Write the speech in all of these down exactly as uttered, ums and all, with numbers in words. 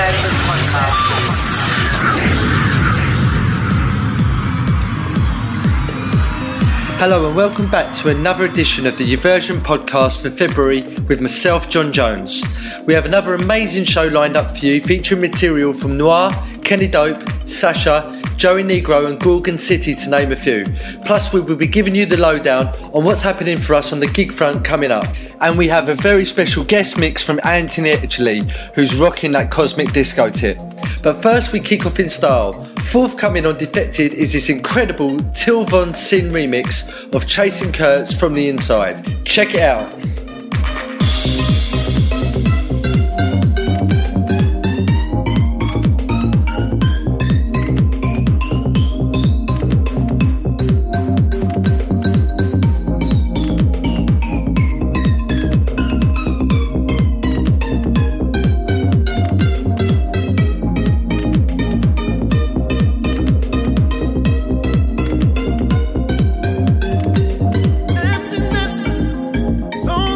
Entertainment Podcast. Hello and welcome back to another edition of the Eversion Podcast for February with myself, John Jones. We have another amazing show lined up for you featuring material from Noir, Kenny Dope, Sasha, Joey Negro and Gorgon City to name a few. Plus we will be giving you the lowdown on what's happening for us on the gig front coming up. And we have a very special guest mix from Anthony Italy, who's rocking that cosmic disco tip. But first we kick off in style. Forthcoming on Defected is this incredible Till Von Sin remix of Chasing Kurtz from the Inside. Check it out. Emptiness,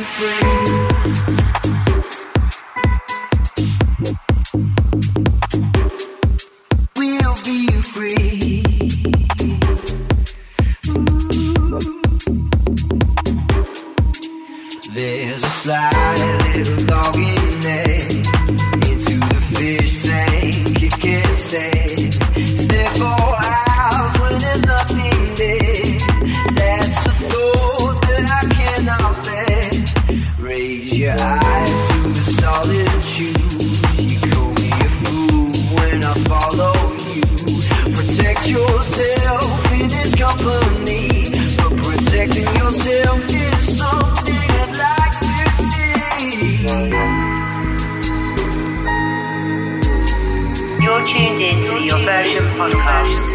You're tuned in to the Your Version podcast.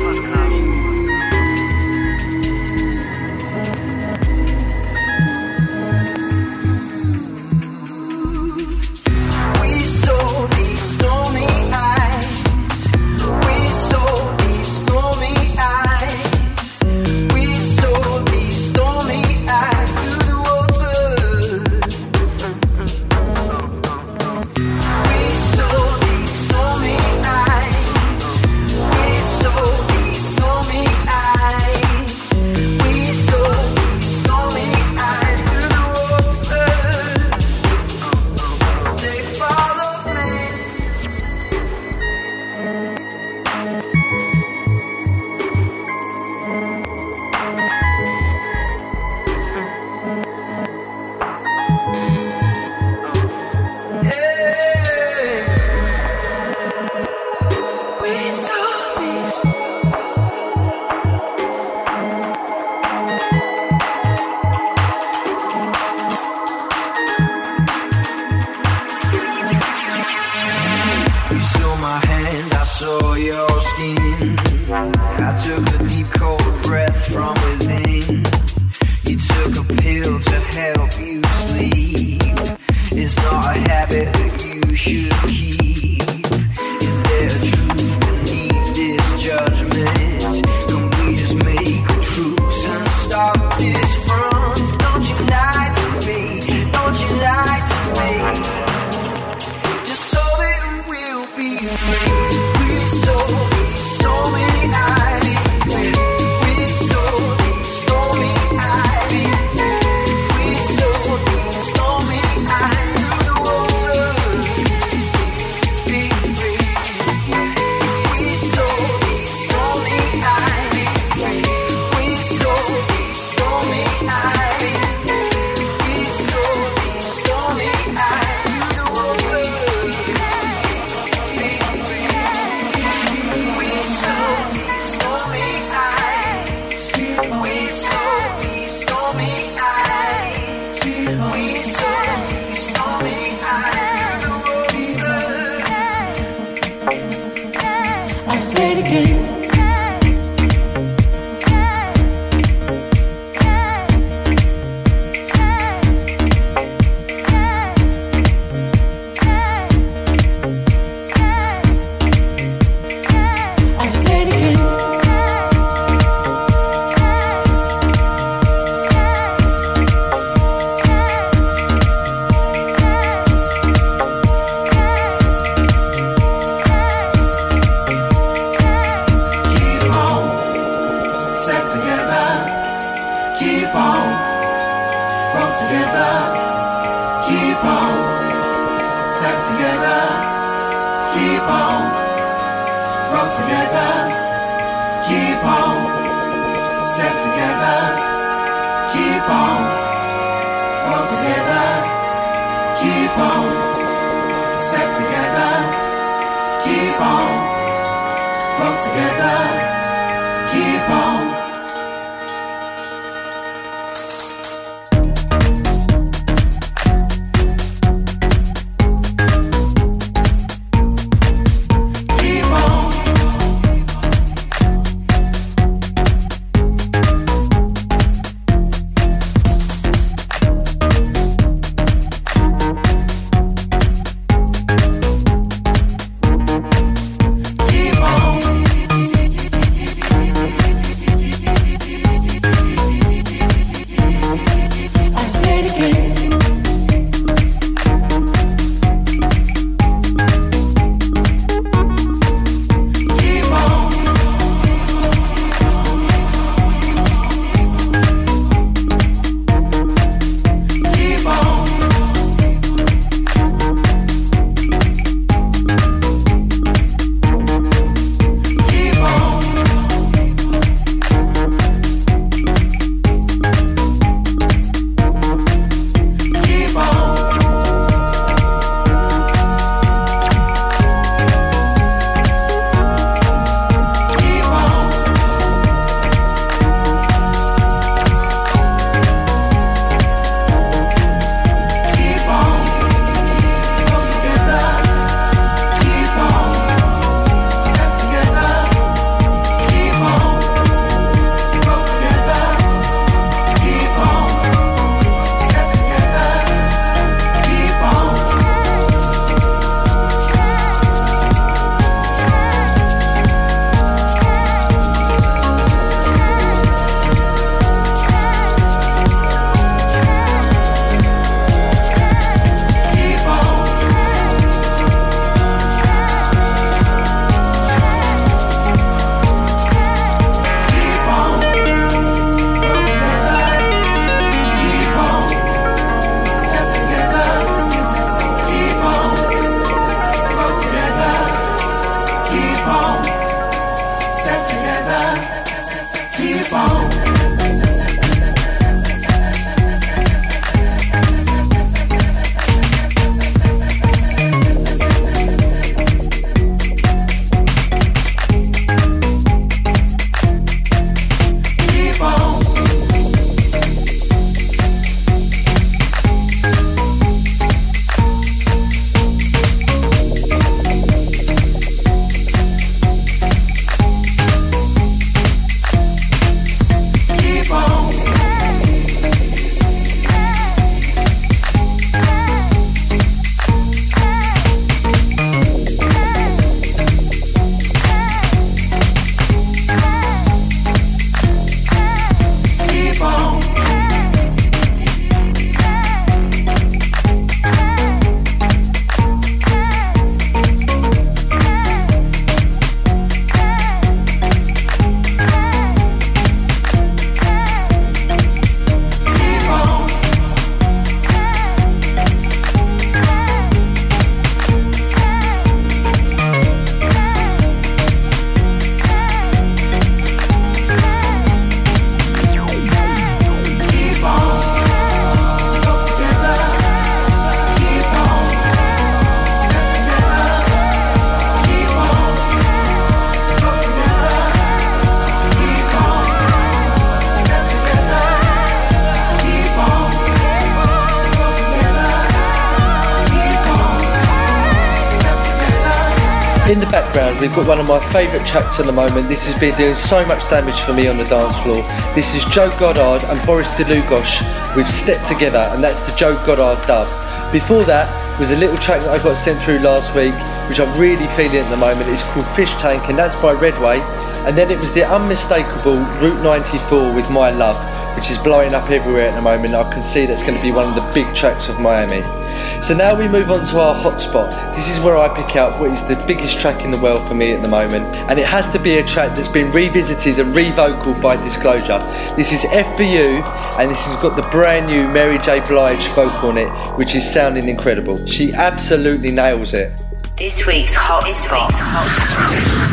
In the background, we've got one of my favourite tracks at the moment. This has been doing so much damage for me on the dance floor. This is Joe Goddard and Boris Dlugosch with Step Together, and that's the Joe Goddard dub. Before that was a little track that I got sent through last week, which I'm really feeling at the moment. It's called Fish Tank, and that's by Redway. And then it was the unmistakable Route ninety-four with My Love, which is blowing up everywhere at the moment. I can see that's going to be one of the big tracks of Miami. So now we move on to our hotspot. This is where I pick out what is the biggest track in the world for me at the moment, and it has to be a track that's been revisited and re-vocaled by Disclosure. This is F for You, and this has got the brand new Mary J. Blige vocal on it, which is sounding incredible. She absolutely nails it. This week's hotspot. Hot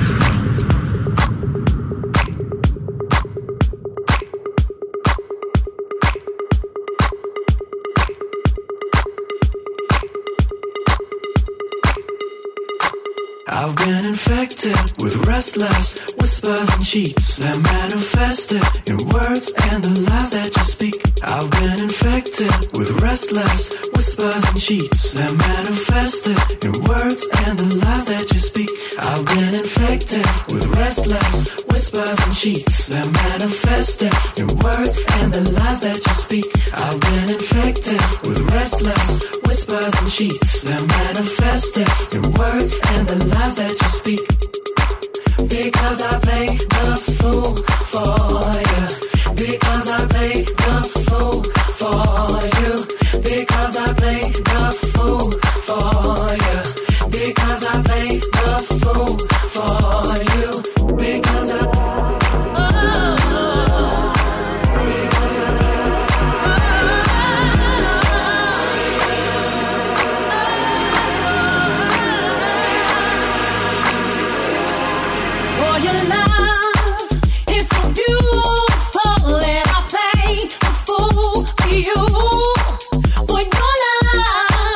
I've been infected with restless whispers and cheats that manifested in words and the lies that you speak. I've been infected with restless whispers and cheats that manifested in words and the lies that you speak. I've been infected with restless whispers and cheats that manifested in words and the lies that you speak. I've been infected with restless whispers and cheats that manifested in words and the lies that you speak. Because I play the fool for you. Because I play the fool for you. Because I play the fool for you. Because I play the fool for you. Because I You, for your love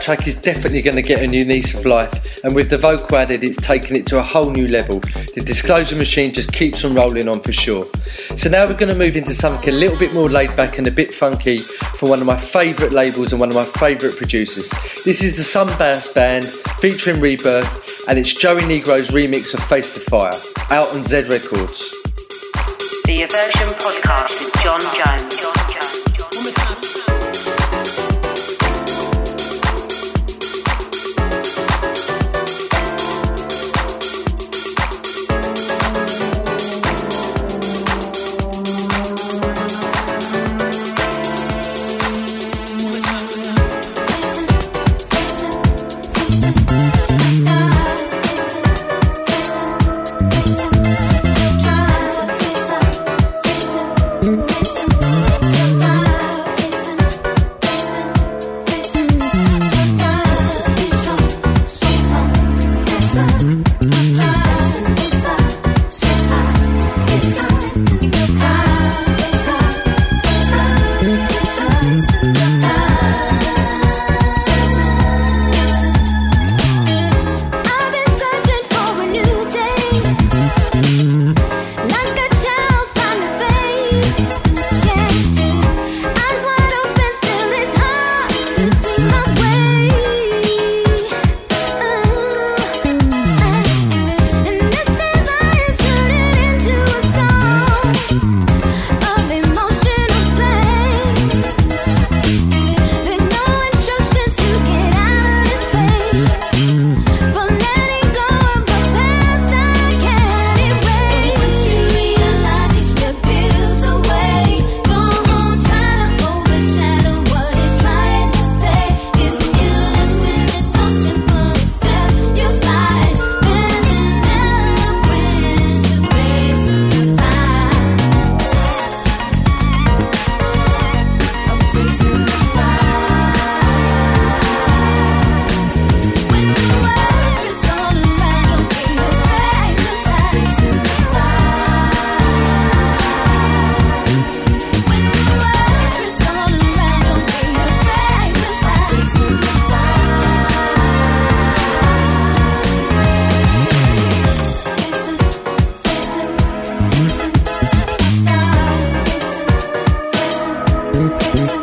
track is definitely going to get a new lease of life, and with the vocal added, it's taken it to a whole new level. The Disclosure machine just keeps on rolling on for sure. So now we're going to move into something a little bit more laid back and a bit funky from one of my favourite labels and one of my favourite producers. This is the Sunburst Band featuring Rebirth, and it's Joey Negro's remix of Face the Fire, out on Z Records. The Aversion Podcast with John Jones. John Jones. One more time. Listen.